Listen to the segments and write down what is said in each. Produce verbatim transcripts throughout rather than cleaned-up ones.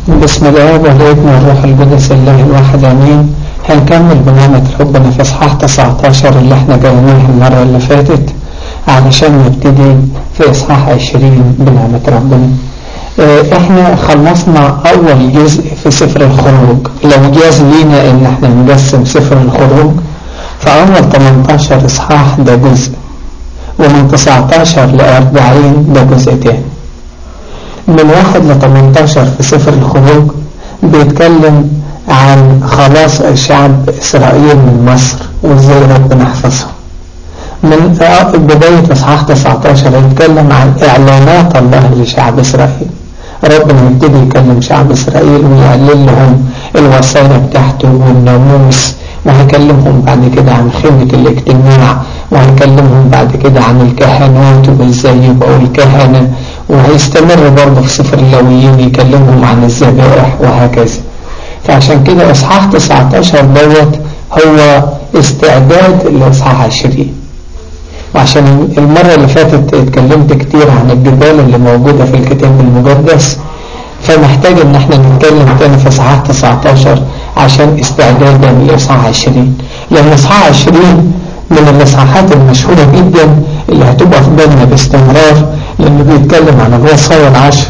بسم الله والابن والروح القدس الله الواحد امين. هنكمل بنعمة ربنا في اصحاح تسعة عشر اللي احنا جايناه المرة اللي فاتت علشان نبتدي في اصحاح عشرين بنعمة ربنا. اه احنا خلصنا اول جزء في سفر الخروج. لو جاز لينا ان احنا نقسم سفر الخروج فاول ثمانية عشر اصحاح ده جزء، ومن تسعة عشر ل أربعين ده جزء تاني. من واحد ل ثمانية عشر في سفر الخروج بيتكلم عن خلاص شعب إسرائيل من مصر وإزاي ربنا حفظهم. من بداية إصحاح تسعة عشر يتكلم عن إعلانات الله لشعب إسرائيل. ربنا يبتدي يكلم شعب إسرائيل ويعلن لهم الوصايا بتاعته والناموس، وهيكلمهم بعد كده عن خيمة الاجتماع، وهيكلمهم بعد كده عن الكهنات وإزاي يبقوا الكهنة، وهيستمر برضه في سفر اللاويين يكلمهم عن الذبائح وهكذا. فعشان كده إصحاح تسعة عشر دوت هو استعداد لإصحاح عشرين. وعشان المرة اللي فاتت اتكلمت كتير عن الجبال اللي موجودة في الكتاب المقدس، فمحتاج ان احنا نتكلم تاني في إصحاح تسعة عشر عشان استعدادا لإصحاح عشرين، لأن إصحاح عشرين من الإصحاحات المشهورة جدا اللي هتبقى في بالنا باستمرار، لأنه بيتكلم عن الوصايا العشر،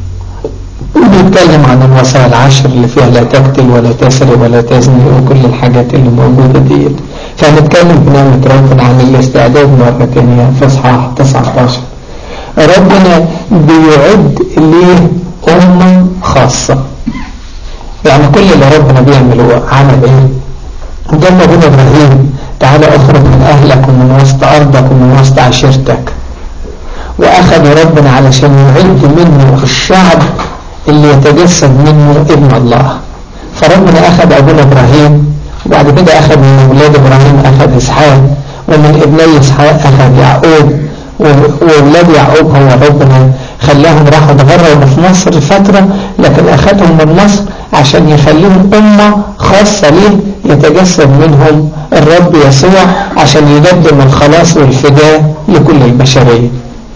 وبيتكلم عن الوصايا العشر اللي فيها لا تقتل ولا تسرق ولا تزني وكل الحاجات اللي موجودة ديت. فهنتكلم بنعمة ربنا عن الاستعداد مرة تانية في إصحاح تسعة عشر. ربنا بيعد ليه أمة خاصة، يعني كل اللي ربنا بيعمله عمل ايه؟ قال له إبراهيم تعالى اخرج من أهلك ومن وسط أرضك ومن وسط عشيرتك، وأخذ ربنا علشان يعد منه الشعب اللي يتجسد منه ابن الله. فربنا أخذ أبونا إبراهيم، وبعد كده أخذ من أولاد إبراهيم أخذ إسحاق، ومن ابني إسحاق أخذ يعقوب، وأولاد يعقوب هو ربنا خلاهم راحوا تغربوا في مصر فترة، لكن أخذهم من مصر عشان يخليهم أمة خاصة ليه يتجسد منهم الرب يسوع عشان يقدم الخلاص والفداء لكل البشرية.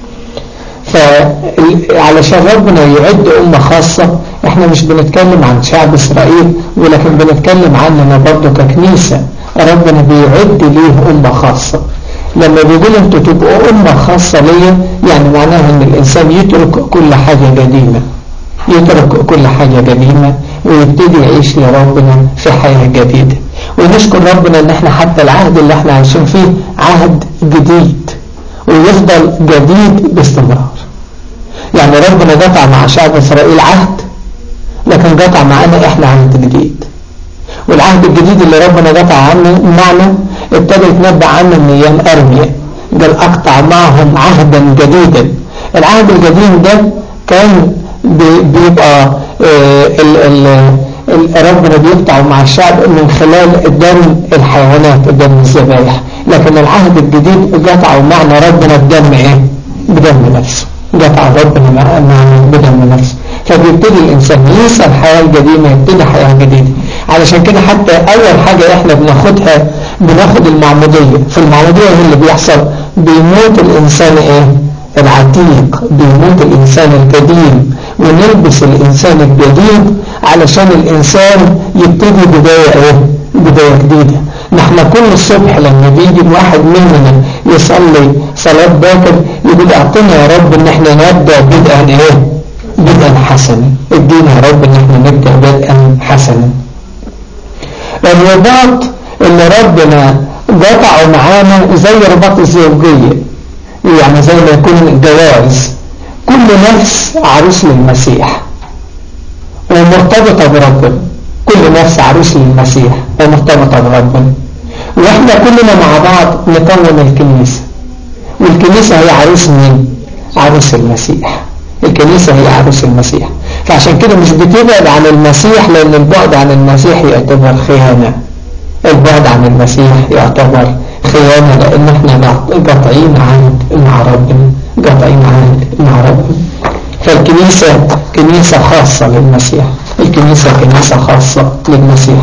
فعلشان ربنا يعد أمة خاصة، احنا مش بنتكلم عن شعب إسرائيل ولكن بنتكلم عننا برضو ككنيسة. ربنا بيعد ليه أمة خاصة. لما بيقول انتوا تبقوا أمة خاصة ليه، يعني معناها ان الإنسان يترك كل حاجة قديمة، يترك كل حاجة قديمة ويبتدي يعيش لربنا في حياة جديدة. ونشكر ربنا ان احنا حتى العهد اللي احنا عايشين فيه عهد جديد ويفضل جديد باستمرار. يعني ربنا قطع مع شعب إسرائيل عهد، لكن قطع معنا احنا عهد جديد. والعهد الجديد اللي ربنا قطع عنه معنا ابتدى يتنبأ عنه من ايام أرميا، قال اقطع معهم عهدا جديدا. العهد الجديد ده كان بيبقى اه ال ال ربنا بيقطع مع الشعب من خلال دم الحيوانات، دم الذبائح، لكن العهد الجديد قطعوا معنا ربنا بدم ايه؟ بدم نفسه. قطع ربنا معنا بدم نفسه. فبيبتدي الإنسان ينسى الحياة القديمة يبتدي حياة جديدة. علشان كده حتى أول حاجة إحنا بناخدها بناخد المعمودية. في المعمودية اللي بيحصل بيموت الإنسان إيه؟ العتيق، بيموت الإنسان القديم ونلبس الإنسان الجديد علشان الإنسان يبتدي بداية إيه؟ بداية جديدة. نحن كل الصبح لما بيجي واحد مننا يصلي صلاة باكر يقول اعطينا يا رب ان احنا نبدأ بدءا ايه؟ بدءا حسنا. ادينا يا رب ان احنا نبدأ بدءا حسنا. الرباط اللي ربنا قطعه معانا زي رباط الزوجية، يعني زي ما يكون جواز. كل نفس عروس للمسيح ومرتبطة بربنا، كل نفس عروس للمسيح ومرتبطة بربنا، واحنا كلنا مع بعض نكون الكنيسة. والكنيسة هي عروس مين؟ عروس المسيح. الكنيسة هي عروس المسيح. فعشان كده مش بتبعد عن المسيح، لأن البعد عن المسيح يعتبر خيانة. البعد عن المسيح يعتبر خيانة، لأن احنا قاطعين عهد مع ربنا، قاطعين عهد مع ربنا. فالكنيسة كنيسة خاصة للمسيح، الكنيسة كنيسة خاصة للمسيح.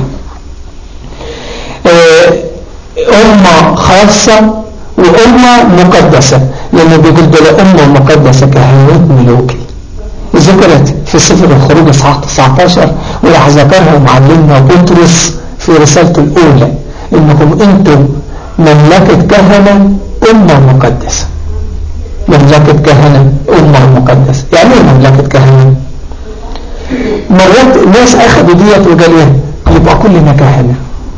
أمة خاصة وأمة مقدسة، لأنه بيقول ده أمة مقدسة كهنوت ملوكي. ذكرت في سفر الخروج اصحاح تسعة عشر، وراح ذكرها معلمنا بطرس في رسالته الأولى، إنكم أنتم مملكة كهنة أمة مقدسة. مملكة كهنة أمة مقدسة. يعني ايه مملكة كهنة؟ مرات الناس أخذوا ديت وقالوا يبقى كلنا كهنة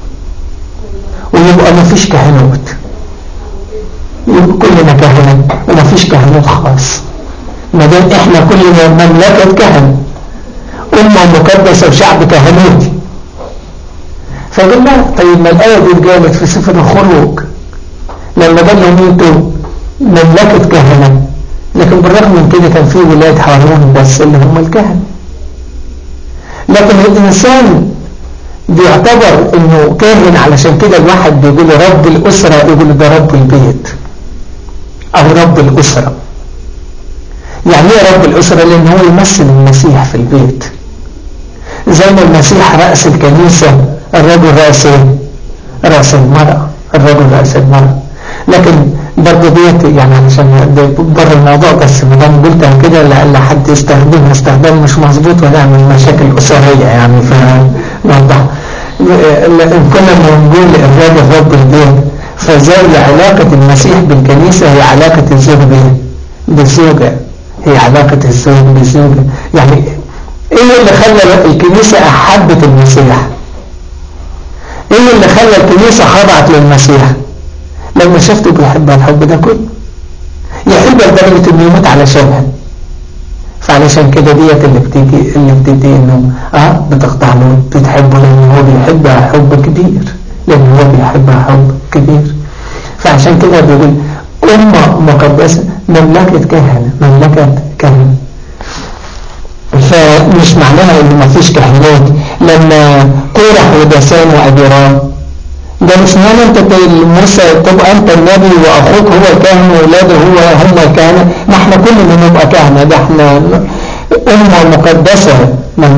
ويبقى ما فيش كهنوت، يبقى كلنا كهنة وما فيش كهنوت خاص، ما دام احنا كلنا مملكة كهنة أمة مقدسة وشعب كهنوتي. فقلنا طيب ما الآية دي قالت في سفر الخروج لما قال لهم انتوا مملكة كهنة، لكن بالرغم من كده كان في ولاد هارون بس اللي هم الكهنة. لكن الإنسان بيعتبر انه كاهن علشان كده الواحد بيقول رب الأسرة، يقول ده رب البيت او رب الأسرة. يعني ايه رب الأسرة؟ لأن هو يمثل المسيح في البيت، زي ما المسيح رأس الكنيسة، الرجل رأس رأس المرأة، الرجل رأس المرأة. لكن برضه ديت يعني علشان بره الموضوع، بس ما دام قلتها كده لأن حد يستخدمها استخدام مش مظبوط ونعمل مشاكل أسرية يعني. فنوضح إن كنا بنقول الراجل رب البيت، فزي علاقة المسيح بالكنيسة هي علاقة الزوج بالزوجة، هي علاقة الزوج بالزوجة. يعني ايه اللي خلى الكنيسة احبت المسيح؟ ايه اللي خلى الكنيسة خضعت للمسيح؟ لما شفته بيحبها الحب ده كله، يحبها لدرجة انه يموت علشانها. فعلشان كده ديت اللي بتيجي اللي بتدي انه اه بتخضع له، بتحبه لان هو بيحبها حب كبير، لان هو بيحبها حب كبير. فعشان كده بيقول أمة مقدسة، مملكة كهنة، مملكة كهنة. فمش معناها ان ما فيش كهنوت. لما كورح وداسان وأبيرام ده مش معنى انت موسى تبقى انت النبي واخوك هو الكاهن واولاده هو هم الكهنة، ما احنا كلنا نبقى كهنة. ده احنا أمة مقدسة،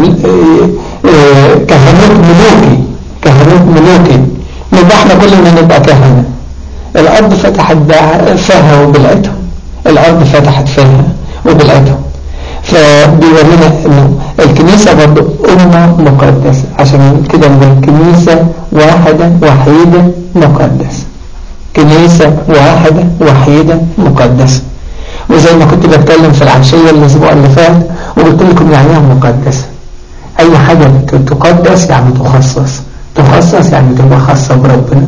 كهنوت ملوكي، كهنوت ملوكي، يبقى احنا كلنا نبقى كهنة. الأرض فتحت فيها وبلعتهم، الأرض فتحت فيها وبلعتهم. فبيورينا انه الكنيسة برضو أمة مقدسة، عشان كده نقول كنيسة واحدة وحيدة مقدسة، كنيسة واحدة وحيدة مقدسة. وزي ما كنت بتكلم في العشية الأسبوع اللي فات وقلت لكم يعني ايه مقدسة. أي حاجة تقدس يعني تخصص، تخصص يعني تبقى خاصة بربنا.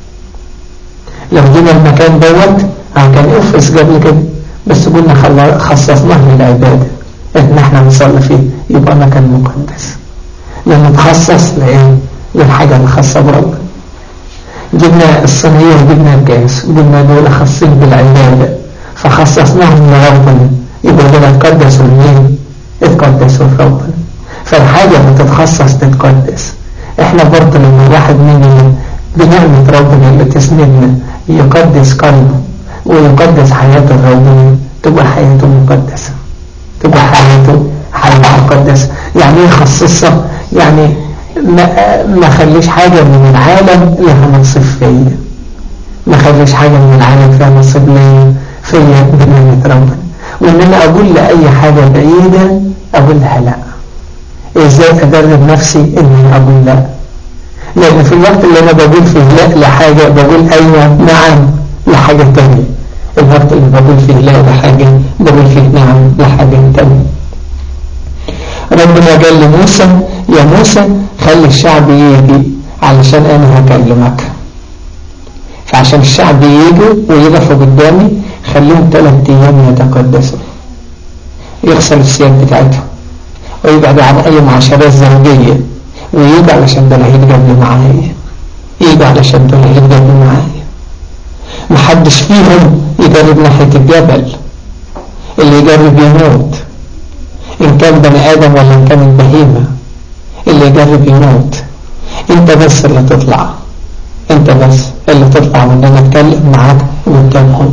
لو جينا المكان دوت كان افس قبل كده، بس قلنا خصصناه للعبادة ان احنا نصلي فيه، يبقى مكان مقدس لأنه تخصص لإيه؟ للحاجة الخاصة بربنا. جبنا الصينية وجبنا الجاز، قلنا دول خاصين بالعبادة فخصصناهم لربنا، يبقى دول اتقدسوا لمين؟ اتقدسوا لربنا. فالحاجة اللي تتخصص تتقدس. احنا برضه لما واحد مننا بنعمة ربنا اللي تسندنا يقدس قلبه ويقدس حياته الربنا، تبقى حياته مقدسة، تبقى حياته حياة مقدسة. يعني ايه خصصها؟ يعني ما, ما خليش حاجة من العالم لها نصيب فيا، ما خليش حاجة من العالم فيها نصيب ليا فيا بنعمة ربنا. وان انا اقول لأي حاجة بعيدة اقولها لا. ازاي ادرب نفسي اني اقول لا؟ لان في الوقت اللي انا بقول فيه لا لحاجة بقول ايوه نعم لحاجة تانية. الوقت اللي بقول فيه لا لحاجة بقول فيه نعم لحاجة تانية. ربنا قال لموسى يا موسى خلي الشعب يجي علشان انا هكلمك. فعشان الشعب يجوا ويقفوا قدامي خليهم ثلاث ايام يتقدسوا، يغسلوا الثياب بتاعتهم ويبعدوا عن اي معاشرات زوجية، ويجوا علشان دول هيتقابلوا معايا، يجوا علشان دول هيتقابلوا معايا. محدش فيهم يقرب ناحية الجبل، اللي يقرب يموت، إن كان بني آدم ولا إن كان البهيمة، اللي يقرب يموت. انت بس اللي تطلع، انت بس اللي تطلع وان انا اتكلم معاك قدامهم.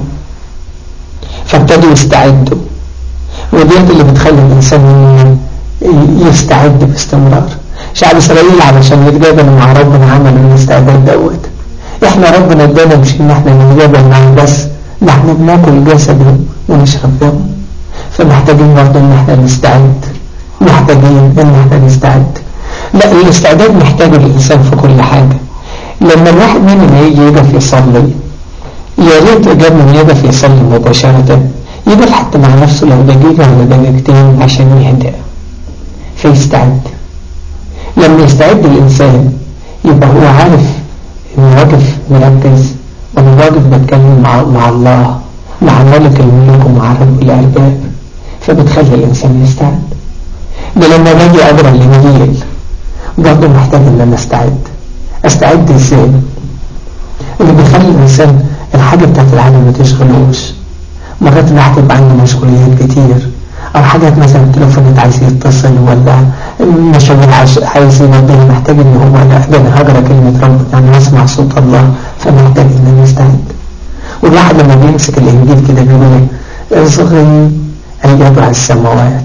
فابتدوا يستعدوا، وديت اللي بتخلي الانسان يستعد باستمرار. شعب اسرائيل علشان يتقابلوا مع ربنا عملوا الاستعداد دوت. احنا ربنا ادانا مش ان احنا نتقابل معاه بس، ده احنا بناكل جسده ونشرب دمه. فمحتاجين برضه ان احنا نستعد، محتاجين ان احنا نستعد. لا، الاستعداد محتاجه الانسان في كل حاجة. لما الواحد مننا يجي يقف يصلي، يا ريت قبل ما يقف يصلي مباشرة يقف حتى مع نفسه لو دقيقة ولا دقيقتين عشان يهدأ فيستعد. لما يستعد الإنسان يبقى هو عارف إنه واقف مركز، وأنا واقف بتكلم مع, مع الله، مع ملك الملوك ومع رب الأرباب، فبتخلي الإنسان يستعد. ده لما باجي أقرأ الإنجيل برضه محتاج إن أنا أستعد. أستعد إزاي؟ اللي بيخلي الإنسان الحاجة بتاعت العالم ما تشغلوش. مرات الواحد يبقى عنده مشغوليات كتير، أو حاجات مثلا التليفون عايز يتصل، ولا مشاغل عايز ينبه، محتاج إن هو لا ده أنا هقرأ كلمة ربنا، أنا هسمع صوت الله، فمحتاج إن أنا أستعد. والواحد لما بيمسك الإنجيل كده بيقول اصغي أيها السماوات،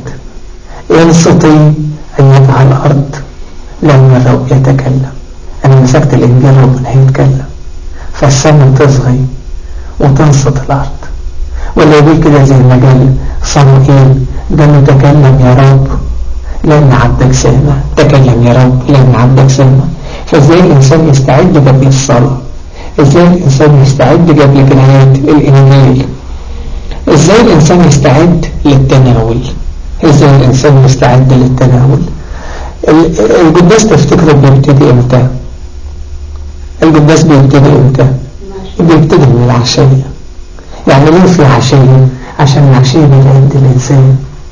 انصتي أيها الأرض، لأن الرب يتكلم. أنا مسكت الإنجيل ربنا هيتكلم، فالسماء تصغي وتنصت الأرض. ولا يقول كده زي ما قال صموئيل، ده نتكلم يا رب لأن عبدك سامع، تكلم يا رب لأن عبدك سامع. فازاي الإنسان يستعد قبل الصلاة؟ ازاي الإنسان يستعد قبل قراءة الإنجيل؟ ازاي الإنسان يستعد للتناول؟ ازاي الإنسان يستعد للتناول؟ القداس تفتكروا بيبتدي امتى؟ القداس بيبتدي امتى؟ بيبتدي من العشية. يعني ليه في عشية؟ عشان العشية بتعد الإنسان،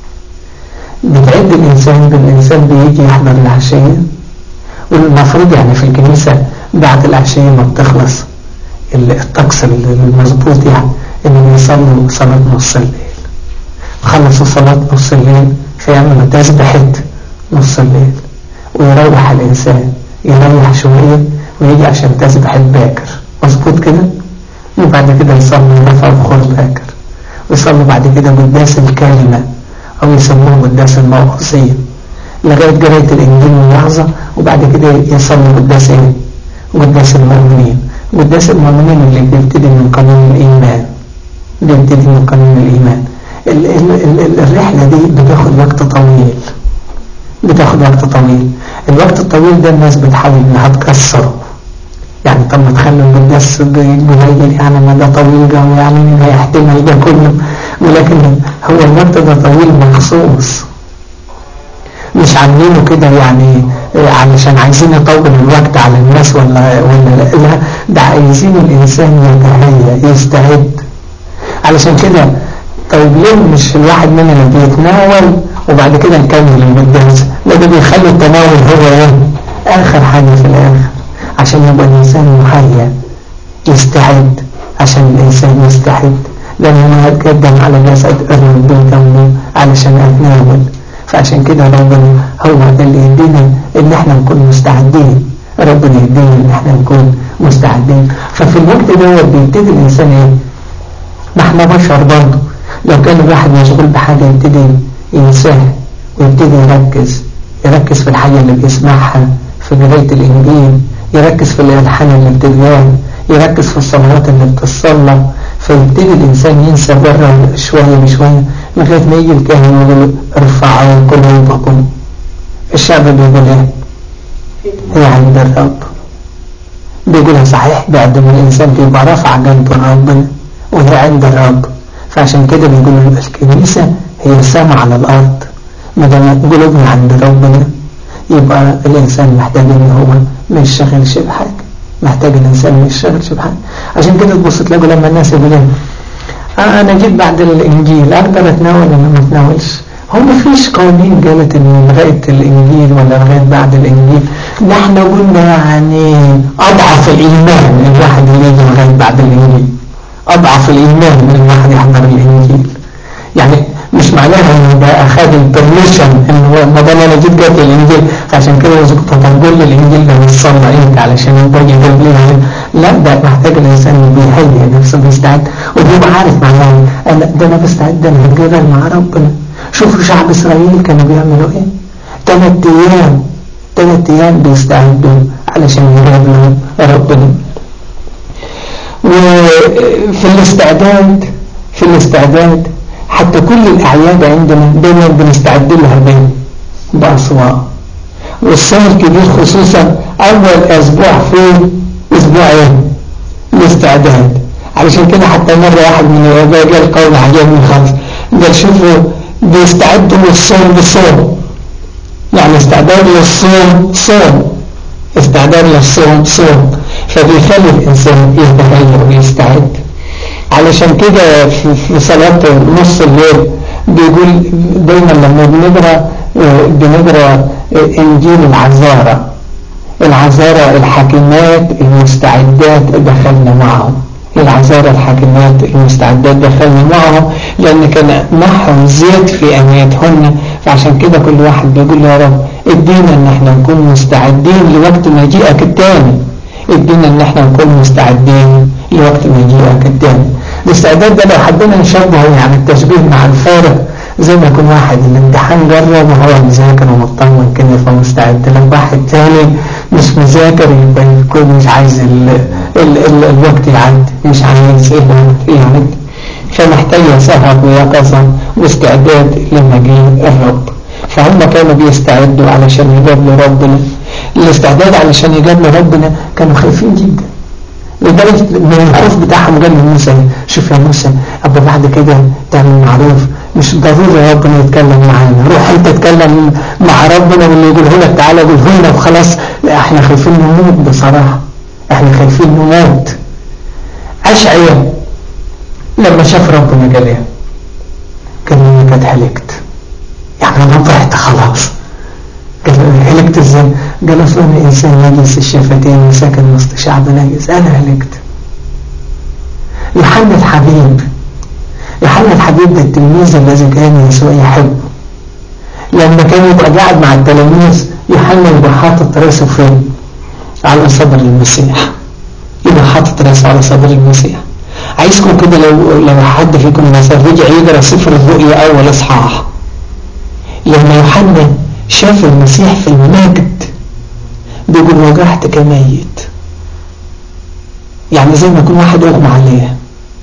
بتعد الإنسان بالإنسان بيجي يحضر العشية. والمفروض يعني في الكنيسة بعد العشية ما بتخلص الطقس المظبوط يعني إنه يصلوا صلاة نص الليل. خلصوا صلاة نص الليل فيعملوا تسبحة نص الليل، ويروح الإنسان يريح شوية ويجي عشان تسبح الباكر، مظبوط كده. وبعد كده يصلوا رفع بخور باكر، ويصلوا بعد كده قداس الكلمة أو يسموه قداس الموعظية لغاية قراية الإنجيل والوعظة. وبعد كده يصلوا قداس إيه؟ قداس المؤمنين. قداس المؤمنين اللي بيبتدي من قانون الإيمان، بيبتدي من قانون الإيمان. ال ال ال الرحلة دي بتاخد وقت طويل، بتاخد وقت طويل. الوقت الطويل ده الناس بتحاول إنها تكسره، يعني طب ما تخلوا القداس قليل، يعني ما ده طويل قوي، يعني ما يحتمل ده كله. ولكن هو الوقت ده طويل مخصوص، مش عاملينه كده يعني علشان عايزين يطول الوقت على الناس ولا ولا لا, لا ده عايزين الإنسان يتهيأ يستعد. علشان كده طيب ليه مش الواحد مننا بيتناول وبعد كده نكمل القداس؟ لا، ده بيخلي التناول هو ايه؟ آخر حاجة في الآخر، عشان يبقى الإنسان مهيأ يستعد. عشان الإنسان يستعد لأنه يتقدم على جسد الرب بالدم علشان أتناول. فعشان كده ربنا هو اللي يدينا إن احنا نكون مستعدين، ربنا يدينا إن احنا نكون مستعدين. ففي الوقت ده بيبتدي الإنسان ايه؟ ما احنا بشر برضه، لو كان الواحد مشغول بحاجة يبتدي ينساه ويبتدي يركز يركز في الحاجة اللي بيسمعها في قراية الإنجيل، يركز في الألحان اللي بتتقال، يركز في الصلوات اللي بتصلى. فيبتدي الإنسان ينسى بره شوية بشوية لغاية ما يجي الكاهن يقول ارفعوا قلوبكم. الشعب بيقول ايه؟ هي عند الرب. بيقولها صحيح بعد ما الإنسان بيبقى رفع قلبه لربنا وهي عند الرب. فعشان كده بيقولوا الكنيسة هي السماء على الأرض. ما دام قلوبنا عند ربنا يبقى الإنسان محتاج إن هو ما يشتغلش بحاجة، محتاج الإنسان ما يشتغلش بحاجة. عشان كده تبص تلاقوا لما الناس يقولوا آه أنا جيت بعد الإنجيل أقدر أتناول ولا ما أتناولش؟ هو ما فيش قوانين قالت إن لغاية الإنجيل ولا لغاية بعد الإنجيل. نحن قلنا يعني أضعف الإيمان الواحد اللي يجي لغاية بعد الإنجيل، أضعف الإيمان من الواحد يحضر الإنجيل. يعني مش معناها إن ده أخذ البرميشن إن هو ما دام أنا جيت قبل الإنجيل عشان كده وزبطة تقول الإنجيل ده بيصلى إيه علشان يبقى يجيب لي. لا، ده محتاج الإنسان بيهيئ نفسه بيستعد وبيبقى عارف معناه أنا ده أنا بستعد أنا هتجرب مع ربنا. شوفوا شعب إسرائيل كانوا بيعملوا إيه؟ ثلاث أيام ثلاث أيام بيستعدوا علشان يقابلوا ربنا. وفي الاستعداد في الاستعداد حتى كل الأعياد عندنا دايما بنستعد لها بين بأسواق. والصوم الكبير خصوصا أول أسبوع في أسبوع ايه الاستعداد. علشان كده حتى مرة واحد من الرجال قال قول عجبني خالص، قال شوفوا بيستعدوا للصوم بالصوم، يعني استعداد للصوم صوم، استعداد للصوم صوم، فبيخلي الإنسان يتهيأ ويستعد. علشان كده في صلاة نص الليل بيقول دايما لما بنقرأ بنقرأ إنجيل العذارى، العذارى الحاكمات المستعدات دخلنا معهم، العذارى الحاكمات المستعدات دخلنا معهم لأن كان معهم زيت في أنيتهن. فعشان كده كل واحد بيقول يا رب ادينا ان احنا نكون مستعدين لوقت مجيئك التاني، ادينا ان احنا نكون مستعدين لوقت مجيئك التاني. الاستعداد ده لو حبينا نشبهه يعني التشبيه مع الفارق، زي ما يكون واحد الامتحان جرب وهو مذاكر ومطمن كده فمستعد، لو واحد تاني مش مذاكر يبقى يكون مش عايز ال ال ال الوقت يعد، مش عايز الوقت يعد. فمحتاج سهر ويقظة واستعداد لمجيء الرب. فهم كانوا بيستعدوا علشان يقابلوا ربنا. الاستعداد علشان يقابلوا ربنا كانوا خايفين جدا لدرجة من الخوف بتاعهم قال لموسى شوف يا موسى أبا بعد كده تعمل معروف مش ضروري ربنا يتكلم معانا، روح انت تتكلم مع ربنا واللي يقوله لك تعالى قوله لنا وخلاص. احنا خايفين نموت بصراحة، احنا خايفين نموت. أشعياء لما شاف ربنا قال ايه؟ قال لي قد هلكت، يعني انا ضعت خلاص. قال لي هلكت ازاي؟ قال اصلا انا انسان نجس الشفتين وساكن وسط شعب نجس، انا هلكت. يوحنا الحبيب، يوحنا الحبيب ده التلميذ الذي كان يسوع يحبه، لما كان يبقى قاعد مع التلاميذ يوحنا يبقى حاطط راسه فين؟ على صدر المسيح، يبقى حاطط راسه على صدر المسيح. عايزكم كده لو لو حد فيكم مثلا رجع يقرا سفر الرؤيا اول اصحاح، لما يوحنا شاف المسيح في المجد بيقول وجعت كميت، يعني زي ما يكون واحد اغمى عليه.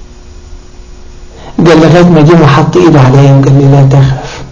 قال لغايه ما جه وحط ايده عليا وقال لي لا تخف،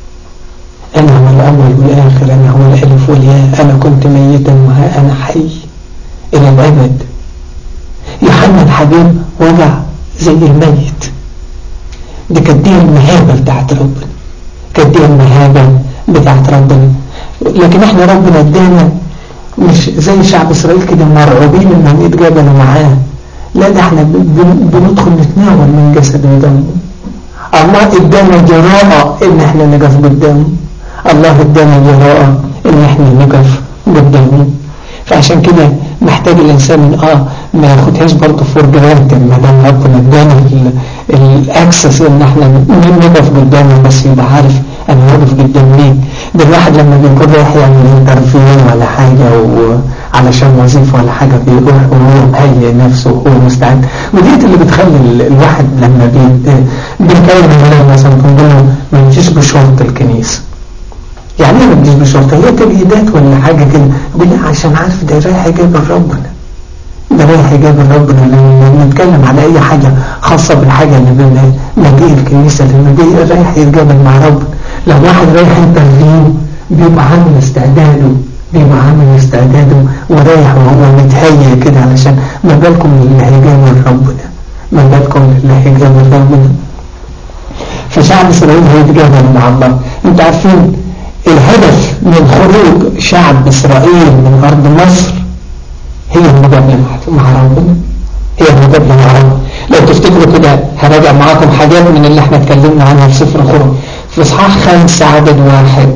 انا هو الاول والاخر، انا هو الالف والياء، انا كنت ميتا وها انا حي الى الابد. يوحنا الحبيب وجع زي الميت. دي كانت دي المهابة بتاعت ربنا، كانت دي المهابة بتاعت ربنا. لكن احنا ربنا ادانا مش زي شعب اسرائيل كده مرعوبين انهم يتقابلوا معاه، لا ده احنا بندخل نتناول من جسد ودم. الله ادانا جراءة ان احنا نقف قدامه، الله ادانا جراءة ان احنا نقف قدامه. فعشان كده محتاج الانسان اه ما ياخدهاش برضه فور جرانتد، ما دام ربنا ادانا الاكسس ان احنا نقف قدامه، بس يبقى عارف انا واقف قدام مين. ده الواحد لما بيكون رايح يعمل انترفيو ولا حاجه وعلشان وظيفه ولا حاجه بيروح وهو مهيئ نفسه وهو مستعد، وديت اللي بتخلي الواحد لما بيتكلم مثلا بنقول له ما تجيش بشرط الكنيسه. يعني ايه ما تجيش بشرط؟ هي تبعيدات ولا حاجه كده؟ يقول لي عشان عارف ده رايح يقابل ربنا، ده رايح يقابل ربنا. لما نتكلم على اي حاجه خاصه بالحاجه اللي بنجي الكنيسه اللي رايح يتقابل مع ربنا. لو واحد رايح انترفيو بيبقى عامل استعداده، بيبقى عامل استعداده ورايح وهو متهيئ كده، علشان ما بالكم اللي هيقابل ربنا، ما بالكم اللي هيقابل ربنا. فشعب اسرائيل هيتقابل مع الله. انتوا عارفين الهدف من خروج شعب اسرائيل من ارض مصر هي المقابلة مع ربنا، هي المقابلة مع ربنا. لو تفتكروا كده هراجع معاكم حاجات من اللي احنا اتكلمنا عنها في سفر الخروج. في اصحاح خمسة عدد واحد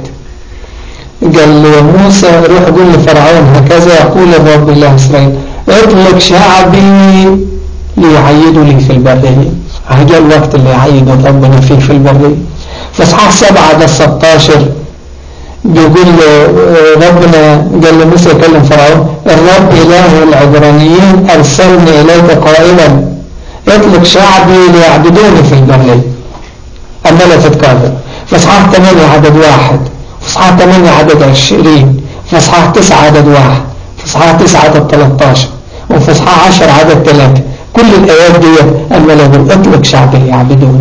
قال له موسى روح قول لفرعون هكذا يقول الرب الله اسرائيل اطلق شعبي ليعيدوا لي في البرية. هجاء الوقت اللي يعيدوا ربنا فيه في البرية. في اصحاح سبعة عدد ستاشر بيقول ربنا قال لموسى يكلم فرعون الرب إله العبرانيين أرسلني إليك قائلا اطلق شعبي ليعبدوني في البرية. أما لا تتكرر. في اصحاح ثمانية عدد واحد، في اصحاح ثمانية عدد عشرين، في اصحاح تسعة عدد واحد، في اصحاح تسعة عدد ثلاثة عشر، وفي اصحاح عشرة عدد ثلاثة. كل الآيات دي أما لا اطلق شعبي ليعبدوني،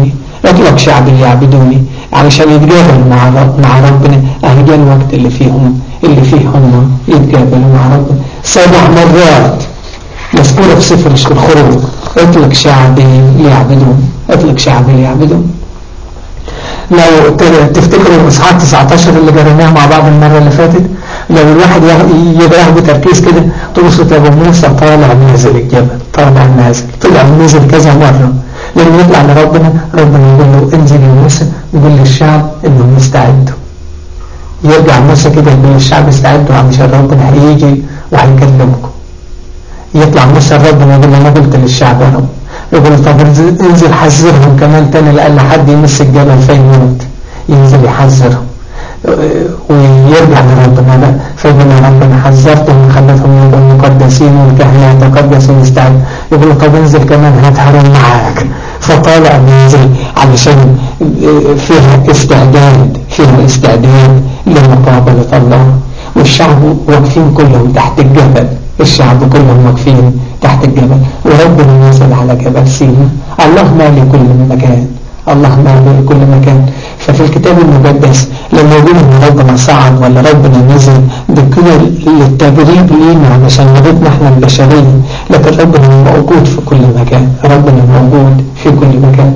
اطلق شعبي يعبدوني علشان يتقابلوا مع مع ربنا. اهي جاء الوقت اللي فيهم اللي فيه هم يتقابلوا مع ربنا. سبع مرات مذكورة في سفر الخروج اطلق شعبي ليعبدون، اطلق شعبي ليعبدون. لو تفتكروا اصحاح تسعة عشر اللي قريناه مع بعض المرة اللي فاتت، لو الواحد يقراه بتركيز كده تبص تلاقي موسى طالع نازل الجبل، طالع نازل طلع نازل كذا مرة. لما يطلع لربنا ربنا يقول له انزل يا موسى، يقول للشعب انهم يستعدوا. يرجع موسى كده يقول للشعب استعدوا عشان ربنا هيجي وهيكلمكم. يطلع موسى ربنا يقول له انا قلت للشعب يا رب، يقول طب انزل حذرهم كمان تاني لأن حد يمس الجبل فيموت. ينزل يحذرهم ويرجع لربنا بقى فيقول له ربنا حذرتهم وخلتهم يبقوا مقدسين والكهنة يتقدسوا ويستعدوا. يقول له طب انزل كمان هات هارون معاك. فطالع بينزل علشان فيها استعداد فيها استعداد لمقابلة الله. والشعب واقفين كلهم تحت الجبل، الشعب كلهم واقفين تحت الجبل وربنا نزل على جبل سيناء. الله مالي كل مكان، الله مالي كل مكان. ففي الكتاب المقدس لما يقول ان ربنا صعد ولا ربنا نزل ده كده للتجريب لينا علشان نبتنا احنا البشرية، لكن ربنا موجود في كل مكان، ربنا موجود في كل مكان.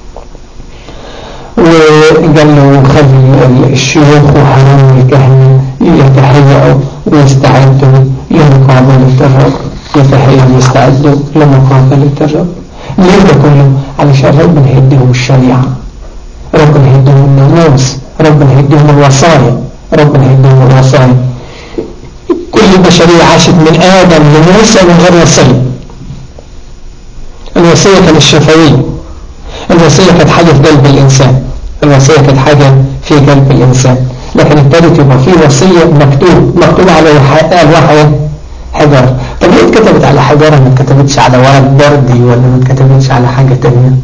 وقال له خلي الشيوخ وحرام الكهنة يتهيئوا ويستعدوا لمقابلة الرب، يتهيئوا ويستعدوا لمقابلة الرب. ليه ده كله؟ علشان ربنا يهديهم الشريعة، ربنا يهديهم الناموس، ربنا يهديهم الوصايا، ربنا يهديهم الوصايا. كل البشرية عاشت من آدم لموسى من غير وصية. الوصية كانت الشفوية، الوصية كانت حاجة في قلب الإنسان، الوصية كانت حاجة في قلب الإنسان. لكن ابتدت يبقى في وصية مكتوب مكتوب على الواحد حجارة. طب ليه اتكتبت على حجارة ما اتكتبتش على ورق بردي ولا ما اتكتبتش على حاجة تانية؟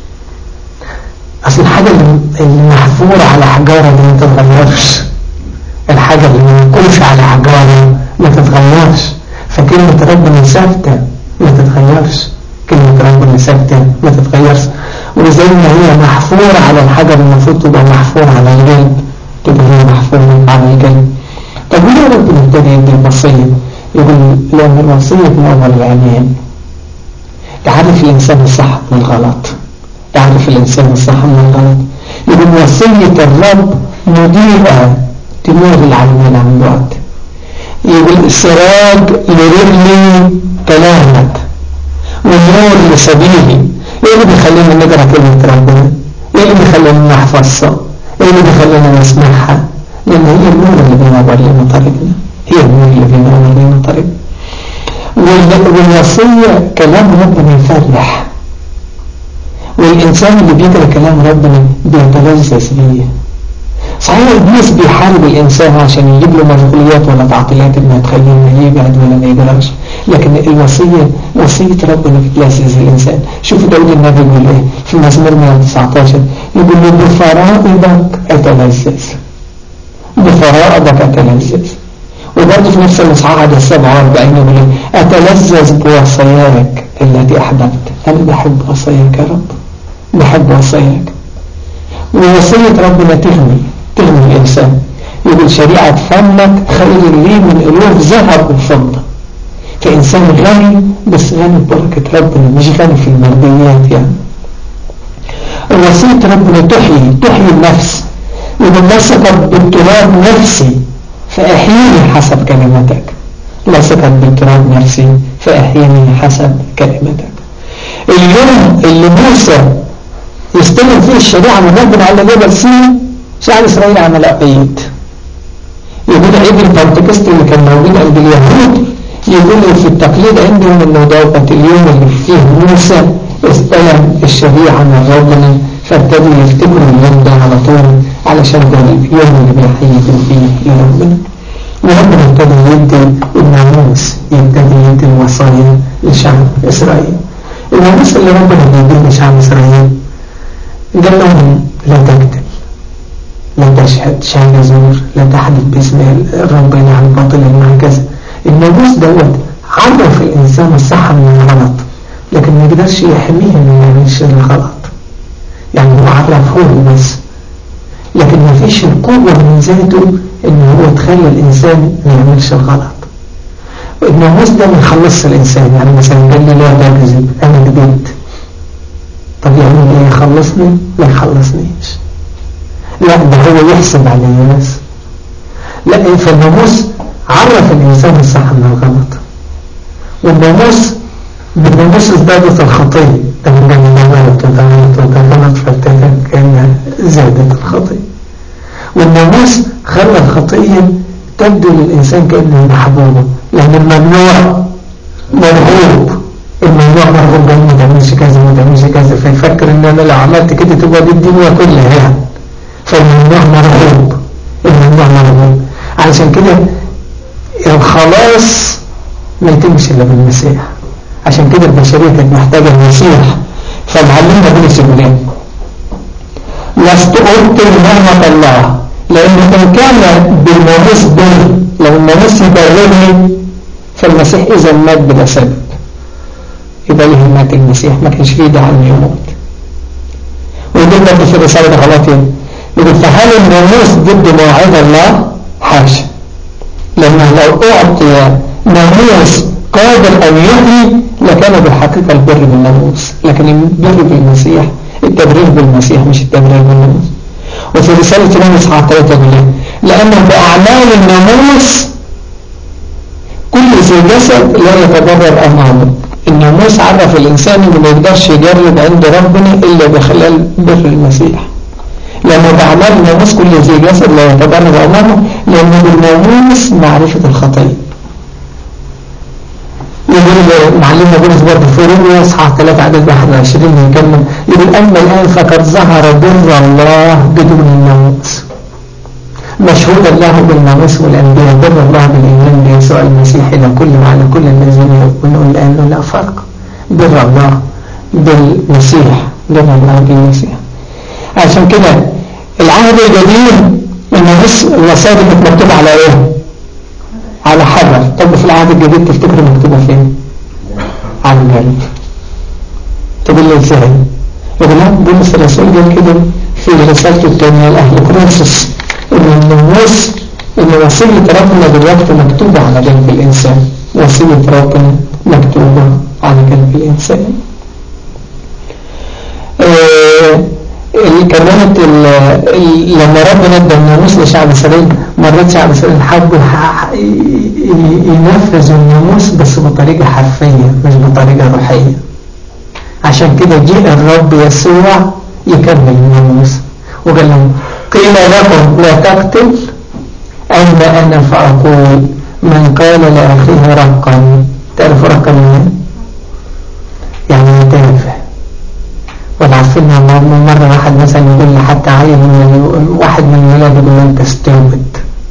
أصل الحاجة اللي محفورة على حجارة دي ما تتغيرش، الحاجة اللي منقوش على حجارة ما تتغيرش. فكلمة ربنا ثابتة ما تتغيرش، كلمة ربنا ثابتة ما تتغيرش. وزي ما هي محفورة على الحجر المفروض تبقى محفورة على القلب، تبقى هي محفورة على القلب. طب ليه ربنا ابتدى يدي الوصية؟ يقول لأن الوصية تنور العينين، تعرف الإنسان الصح من الغلط، تعرف الإنسان الصح من الغلط. يقول وصية الرب مضيئة تنور العينين عن بعد. يقول السراج لرجلي كلامك والنور لسبيلي. ايه اللي بيخلينا نقرأ كلمة ربنا؟ ايه اللي بيخلينا نحفظها؟ ايه اللي بيخلينا نسمعها؟ لأن هي النور اللي بينور لنا طريقنا، هي النور اللي بينور لنا طريقنا. والوصية كلام ربنا يفرح، والإنسان اللي بيقرأ كلام ربنا بيتلذذ بيه. صحيح ابليس بيحارب الإنسان عشان يجيب له مشغوليات ولا تعطيلات انها تخليه يبعد ولا ما يقراش، لكن الوصية وصية ربنا بتلذذ الإنسان. شوفوا داود النبي يقول ايه في مزمور مئة وتسعة عشر، يقول له بفرائضك أتلذذ، بفرائضك أتلذذ. وبرضه في نفس الإصحاح عدد سبعة وأربعين يقول ايه أتلذذ بوصاياك التي أحببت. أنا بحب وصاياك يا رب، بحب وصاياك. ووصية ربنا تغني تغني الإنسان. يقول شريعة فمك خير لي من ألوف ذهب وفضة. فإنسان غني بس غني ببركة ربنا، مش غني في الماديات يعني. وصية ربنا تحيي تحيي النفس. يقول لسكت بالتراب نفسي فأحييني حسب كلمتك، لسكت بالتراب نفسي فأحييني حسب كلمتك. اليوم اللي موسى يستلم فيه الشريعة من ربنا على جبل سيناء شعب إسرائيل عمل عيد. يقول عيد البنتكست اللي كان موجود عند اليهود، يقولوا في التقليد عندهم انه دوت اليوم اللي فيه موسى استلم الشريعة من ربنا، فابتدوا يفتكروا اليوم ده على طول علشان ده اليوم اللي بيحيدوا فيه لربنا. وربنا ابتدى يدي الناموس، يبتدي يدي الوصايا لشعب إسرائيل. الناموس اللي ربنا بيديه لشعب إسرائيل قال لهم لا تكذب، لا تشهد شهادة زور، لا تحدث باسم ربنا عن باطل المعجزة. الناموس دوت عرف الإنسان الصح من الغلط، لكن ما يقدرش يحميه من يعملش الغلط. يعني هو عرفه بس، لكن ما فيش القوة من ذاته إن هو تخلي الإنسان ما يعملش الغلط. الناموس ده ما يخلصش الإنسان. يعني مثلا قال لي لا تكذب، أنا كذبت، طب يعني إيه يخلصني؟ ما يخلصنيش. لا، ده هو يحسب علي بس. لا، فالناموس عرف الإنسان الصح من الغلط، والناموس بالناموس ازدادت الخطية. ده من جانب غلط وده غلط وده غلط، فابتدى كأنها زادت الخطية. والناموس خلى الخطية تبدو للإنسان كأنه محبوبة، لأن الممنوع مرغوب. الممنوع مرغوب، قال ما تعملش كذا ما تعملش كذا، فيفكر إن أنا لو عملت كده تبقى دي الدنيا كلها يعني. فالممنوع مرغوب، الممنوع مرغوب. علشان كده الخلاص ما يتمش إلا بالمسيح. عشان كده البشرية كانت محتاجة المسيح. فالعلمنا بولس يقول ايه؟ لست أبطل نعمة الله، لأن إن كان بالناموس بر، لو الناموس يبررني فالمسيح إذا مات بلا سبب، يبقى له مات المسيح، ما كانش فيه داعي أن يموت. ويقول برضه في رسالة غلاطين يقول فهل الناموس ضد مواعيد الله؟ حاشا، لأنه لو أعطي ناموس قادر أن يحيي لكان بالحقيقة البر بالناموس، لكن البر بالمسيح، التبرير بالمسيح مش التبرير بالناموس. وفي رسالة يونس اصحاح ثلاثة يقول لأنه بأعمال الناموس كل ذي جسد لا يتضرر أمامه. الناموس عرف الإنسان إنه ما يقدرش يجرب عند ربنا إلا بخلال بر المسيح، لأنه بأعمال الناموس كل ذي جسد لا يتضرر أمامه، لأنه بالناموس معرفة الخطية. يقول معلمنا بولس برضه في رومية اصحاح ثلاثة عدد واحد وعشرين يكمل يقول أما الآن فقد ظهر بر الله بدون الناموس، مشهود الله بالناموس والأنبياء، بر الله بالإيمان بيسوع المسيح إلى كل وعلى كل الذين يؤمنون الآن لا فرق. بر الله بالمسيح، بر الله بالمسيح. عشان كده العهد الجديد الناموس الوصايا كانت مكتوبة على إيه؟ على حجر. طب في العهد الجديد تفتكر مكتوبة فين؟ على الجلد. تقول لي ازاي؟ يقول لك بولس الرسول قال كده في رسالته الثانية لأهل كورنثوس إن الناموس إن وصية ربنا دلوقتي مكتوبة على قلب الإنسان، وصية ربنا مكتوبة على قلب الإنسان. آه كانت لما ربنا ادى الناموس لشعب إسرائيل، مرات شعب إسرائيل حبوا ينفذوا الناموس بس بطريقة حرفية مش بطريقة روحية. عشان كده جاء الرب يسوع يكمل الناموس وقال لهم قيل لكم لا تقتل، أما أنا فأقول من قال لأخيه رقا. تعرف رقا منين؟ يعني متافه. والعارفين مرة واحد مثلا يقول لي حتى عيل من واحد من الولاد يقول أنت استوبد،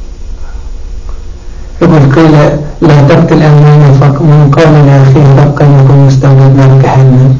يقول قيل لا تقتل أمانة من قال لأخيه رقا يكون مستوبد من جهنم.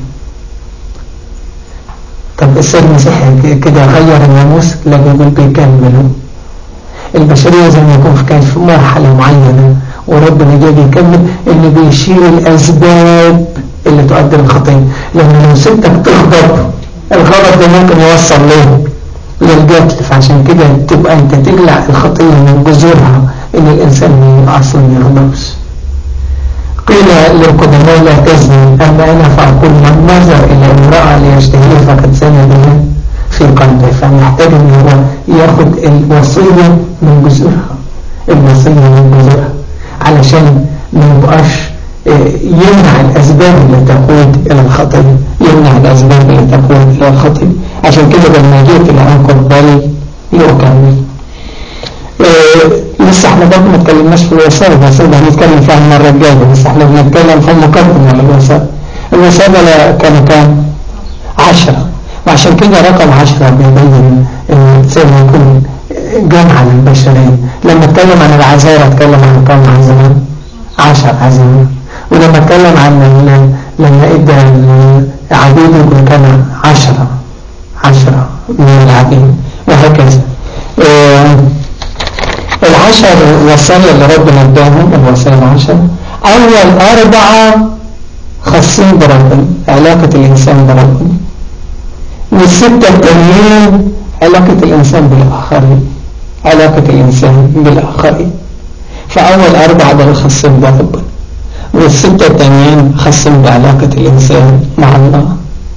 طب السيد المسيح كده غير الناموس؟ لا، بيقول بيكمله. البشرية زي ما يكون كانت في مرحلة معينة وربنا جاي بيكمل إنه بيشيل الأسباب اللي تؤدي الخطية، لأن لو سبتك تغضب الغضب ده ممكن يوصل له للقتل. فعشان كده تبقى أنت تقلع الخطية من جذورها إن الإنسان أصلا يغضبش. قيل للقدماء لا تزني، أما أنا فأقول من نظر إلى امرأة ليشتهيها فقد زنى بها في قلبه. فمحتاج أن هو ياخد الوصية من جذورها، الوصية من جذورها علشان ما يبقاش يمنع الأسباب اللي تقود إلى الخطية، يمنع الأسباب اللي تقود إلى الخطية. عشان كده لما جيت العنقب بل يكمل. إيه لسه احنا برضه ما اتكلمناش في الوصايا، بس هنتكلم فيها المرة الجاية، بس احنا بنتكلم في المقدمة للوصايا. الوصايا كانوا كام؟ عشرة، وعشان كده رقم عشرة بيبين ان زي ما يكون جمع للبشرية. لما اتكلم عن العذارى اتكلم عن كام عذارى؟ عشر عذارى. ولما اتكلم عن لما ادى العبيد يقول كان عشرة عشرة من العبيد، وهكذا. اه العشر وصايا اللي ربنا اداهم، الوصايا العشر، اول اربعة خاصين بربنا، علاقة الانسان بربنا. والستة التانيين علاقة الإنسان بالآخرين، علاقة الإنسان بالآخرين. فأول أربعة دول خاصين بربنا، والستة التانيين خاصين بعلاقة الإنسان مع الله.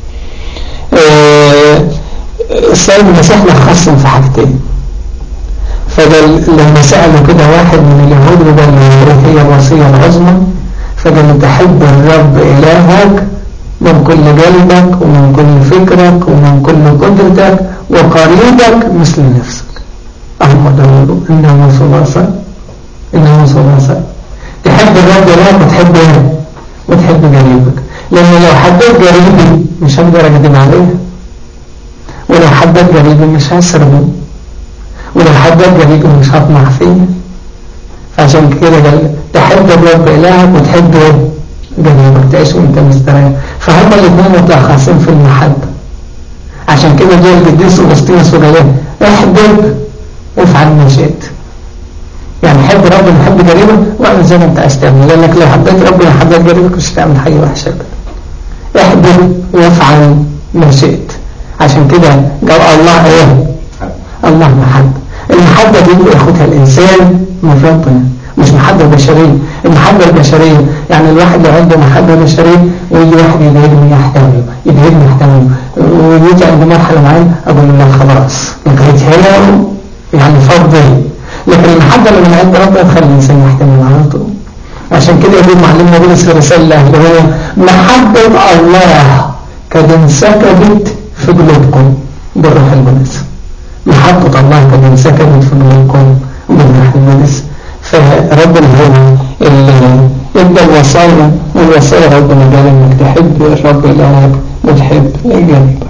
السيد المسيح خاصم في حاجتين. فقال لما سألوا كده واحد من اليهود وقال له هي الوصية العظمى، فقال تحب الرب إلهك من كل قلبك ومن كل فكرك ومن كل قدرتك وقريبك مثل نفسك. أحمد الله إنه صلاصة إنه صلاصة. تحب الرب إلهك وتحب إيه وتحب قريبك، لأنه لو حبيت قريبي مش هقدر أقدم عليه، ولو حبيت قريبي مش هسربه، ولو حبيت قريبي مش هطمع فيه. عشان كده قال تحب الرب إلهك وتحب قريبك تعيش وانت مستريح. فهم الاثنين متلخصين في المحبة. عشان كده جاء القديس أغسطينوس وقال ايه احبب وافعل ما شئت. يعني حب ربنا وحب قريبك واعمل زي ما انت عايز تعمل، لانك لو حبيت ربنا وحبيت قريبك مش هتعمل حاجة وحشة ابدا. احبب وافعل ما شئت. عشان كده قال الله ايه الله محبة. المحبة دي ياخدها الانسان من ربنا، مش محبة بشرية. المحبة البشرية يعني الواحد لو عنده محبة بشرية ويجي واحد يدهيني يحتوي يدهيني يحتوي ويجي عند مرحلة معينة أقول له خلاص لقيت هنا يعني فضي. لكن المحبة اللي من عند ربنا تخلي الإنسان يحتمل على طول. عشان كده يقول معلمنا بولس في رسالة أهلوية محبة الله قد انسكبت في قلوبكم بالروح القدس. محبة الله قد انسكبت في قلوبكم بالروح القدس. فربنا هو اللي ادى الوصايا، والوصايا ربنا قال انك تحب الرب إلهك وتحب قريبك.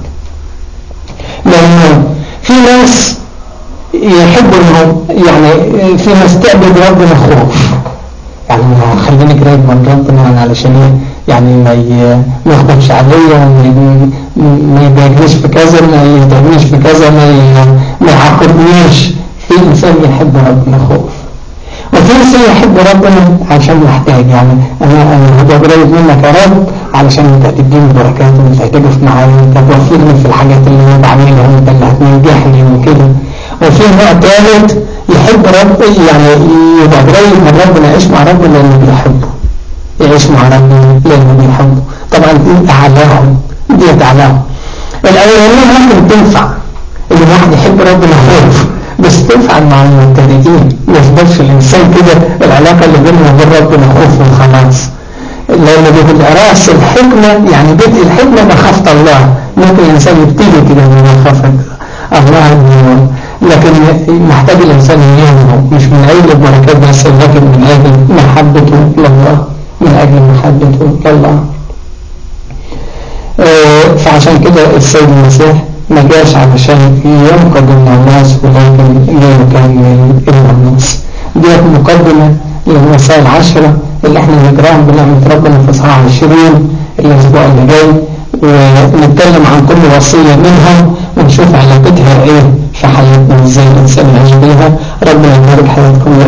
لأنه في ناس يحبوا انه يعني في ناس تعبد ربنا خوف، يعني خليني قريب من ربنا يعني علشان ايه يعني ما ما يخبرش عليا، ما يضايقنيش في كذا، ما يتعبنيش في كذا، ما ما يعاقبنيش. في انسان يحب ربنا خوف، وفي انسان يحب ربنا عشان محتاج. يعني انا انا هبقى قريب منك يا رب علشان انت هتديني بركات وانت هتقف معايا وانت هتوفقني في الحاجات اللي انا بعملها وانت اللي هتنجحني وكده. وفي نوع ثالث يحب رب يعني يبقى قريب من ربنا، يعيش مع ربنا لانه بيحبه، يعيش مع ربنا لانه بيحبه. طبعا دي اعلاهم، دي اعلاهم. الاولانيه ممكن تنفع ان الواحد يحب ربنا خوف، بس تنفع مع المبتدئين. ما يفضلش الانسان كده العلاقه اللي بينه وبين ربنا خوف وخلاص، لان بيقول راس الحكمه يعني بدء الحكمه مخافه الله. ممكن الانسان يبتدي كده من مخافه الله، لكن محتاج الانسان ينمو مش من اجل البركات بس، لكن من اجل محبته لله، من اجل محبته لله. آه فعشان كده السيد المسيح ما جاش علشان ينقذ الناس ولكن ليكمل الناس. دي مقدمة للوصايا العشرة اللي احنا نقراها بنعمة ربنا في اصحاح عشرين الاسبوع اللي جاي، ونتكلم عن كل وصية منها ونشوف علاقتها ايه في حياتنا ازاي الانسان يعيش بيها. ربنا يبارك حياتكم.